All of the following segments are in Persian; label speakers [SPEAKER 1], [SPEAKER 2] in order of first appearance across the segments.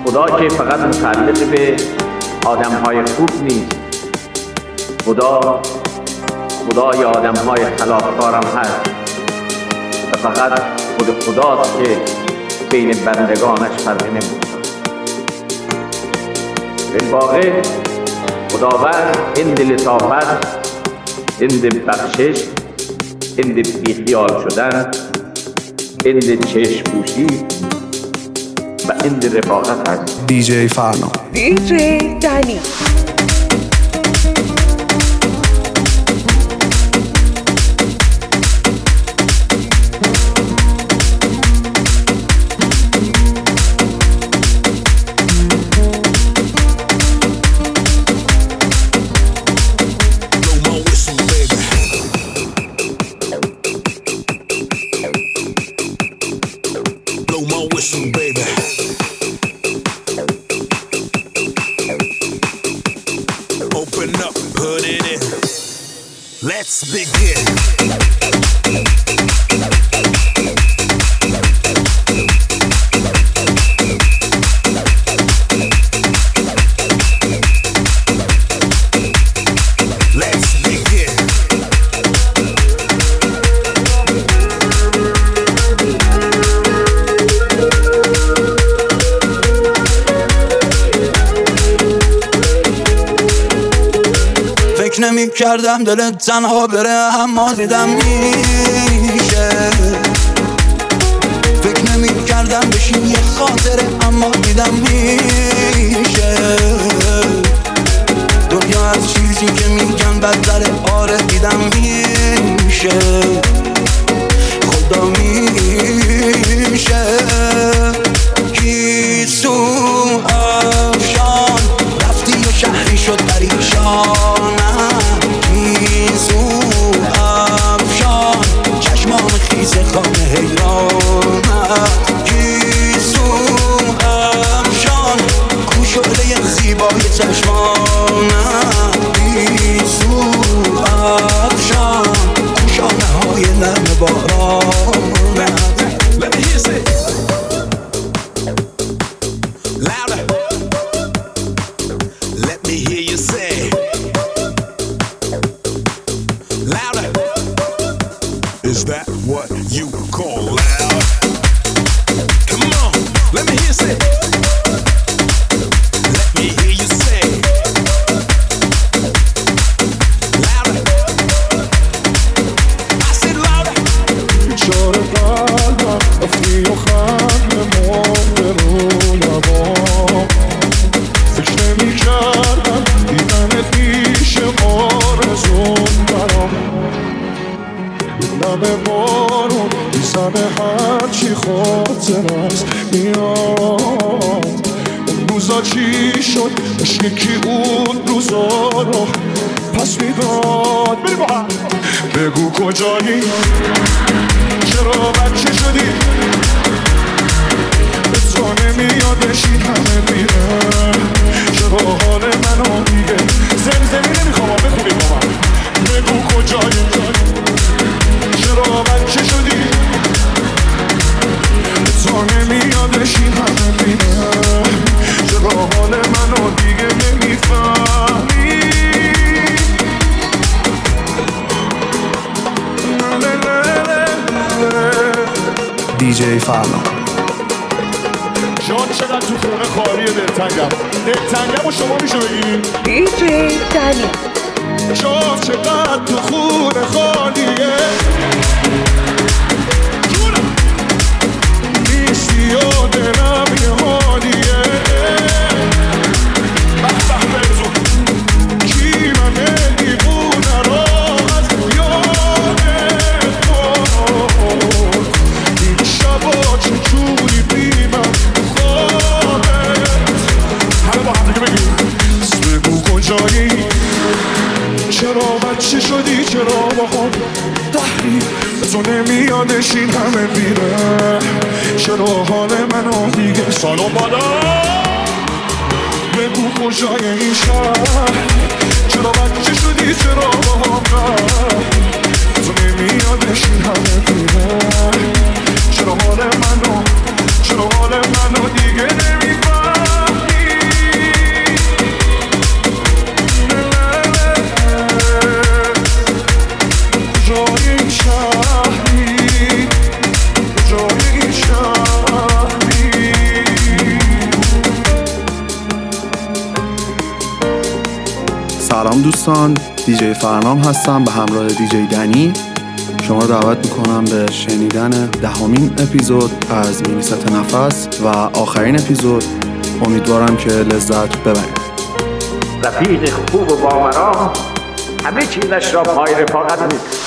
[SPEAKER 1] خدا که فقط متعلق به آدم‌های خوب نیست، خدای آدم‌های خلافکارم هست و فقط خداست که بین بندگانش فرقی نمی‌کنه. بالواقع خداوند هند لطافت، هند بخشش، هند بیخیال شدن، هند چشم پوشی و هند رفاقت هست.
[SPEAKER 2] دیجی فرنا،
[SPEAKER 3] دیجی دنی.
[SPEAKER 4] Let's begin.
[SPEAKER 2] نمی کردم دلت تنها بره، اما دیدم میشه. فکر نمی کردم بشین یه خاطره، اما دیدم میشه. دنیا از چیزی که میگن بدتره، آره دیدم میشه. خدا میشه. گیسو افشان رفتی و شهری شد پریشان. خانه حیرانم گیسو افشان کو شعله زیبای چشمانم. گیسو افشان کو شانه های نرم بارانم.
[SPEAKER 4] Let me hear it. Louder. Let me hear you say. Louder. Is that what you call loud? Come on, let me hear you say. Let me hear you say. Louder. I said louder.
[SPEAKER 5] بیچاره قلبم رفتی و خنده مرده رو لبام. فکر نمی کردم دیدنت میشه آرزون برام. لب بارون میزنه هرچی خاطر است میاد. اون روزا چی شد؟ اش یکی اون روزا رو پس میداد. بریم با هم بگو کجایی، چرا بچه شدی؟ به تو نمیادش این همه میره. چرا حال منو دیگه زمزمی نمیخوام بخونی با من. بگو کجایی، چرا بچه شدی؟ تو نمیادش این همه میره. چرا حال منو دیگه نمیفهمی؟
[SPEAKER 2] دیجی فرنا.
[SPEAKER 5] جان چقدر تو خونه خالیه دلتنگم. دلتنگم و شما میشه بگی؟
[SPEAKER 3] دیجی دنی.
[SPEAKER 5] جان چقدر تو خونه خالیه. نیستی و دلم یه حالیه. کی منه دیوونه را از یادت برد. این شبا چجوری بیمم خوابت. همه با هم دیگه بگیم بگو کجایی، چرا بچه شدی، چرا با خود دهری. تو نمیادش این همه میره. چرا حال منو دیگه سالو بالا. بگو کجای این شهر، چرا بچه شدی، چرا با هم رفت. تو نمیادش این همه میره. چرا حال منو دیگه نمیفهم.
[SPEAKER 6] سلام دوستان، دیجی فرنام هستم به همراه دیجی دنی. شما رو دعوت میکنم به شنیدن 10مین اپیزود از مینیست نفس و آخرین اپیزود. امیدوارم که لذت ببرید.
[SPEAKER 1] رفیق خوب و باورا همه چیزش را پای رفاقت می‌کنه.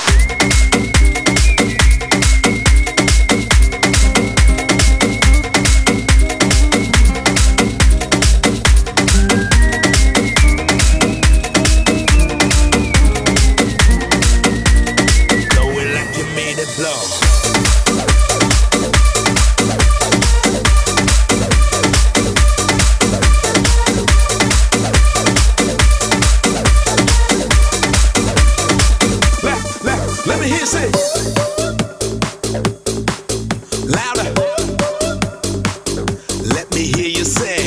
[SPEAKER 4] Let me hear you say louder. Let me hear you say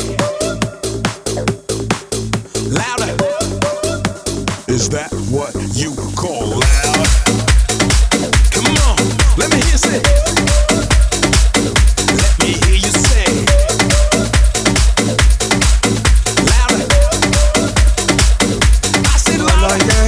[SPEAKER 4] louder. Is that what you call loud? Come on, let me hear you say. Let me hear you say louder. I said louder.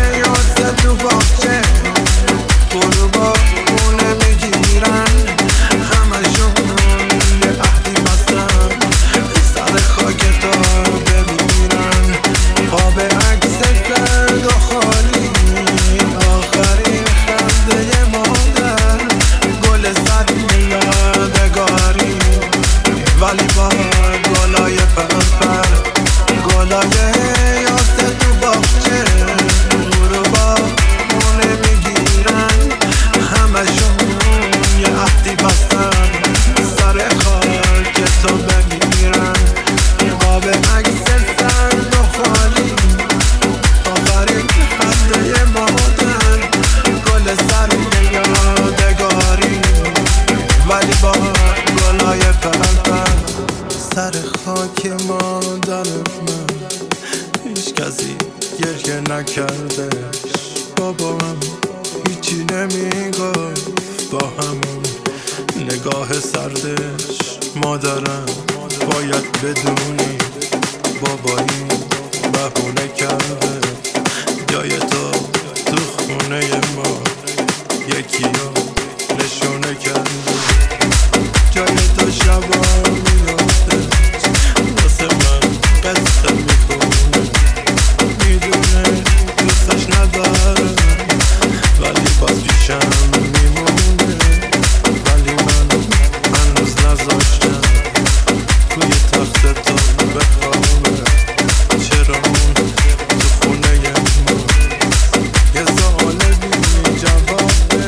[SPEAKER 2] سر خاک مادر من هیچ کسی گریه نکردش. بابام هیچی نمیگفت با همون نگاه سردش. مادرم باید بدونی بابایی بهونه کرده جای تو خونه ما یکی رو نشونه کرده. جای تو شبا میافته واسه من قصه میکنه. میدونه دوستش نداره ولی باز پیشم میمونه. ولی من هنوز نذاشتم توی تخت تو بخوابه. چرا اون تو خونه ما یه سوال بی جوابه.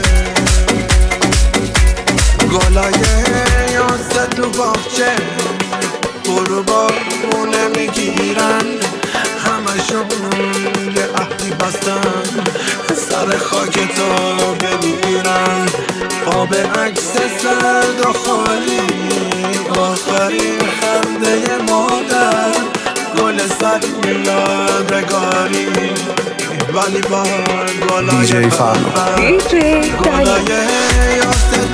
[SPEAKER 2] گلای تو باغچه برو با اونه میگیرن. همشون یه عهدی بستن سر خاک تو بمیرن. آب عکس سرد و خالی آخرین خنده مادر. گل سر یادگاری ولی با گلای
[SPEAKER 6] دیجی فرنام.
[SPEAKER 3] دیجی دنی.
[SPEAKER 2] گلای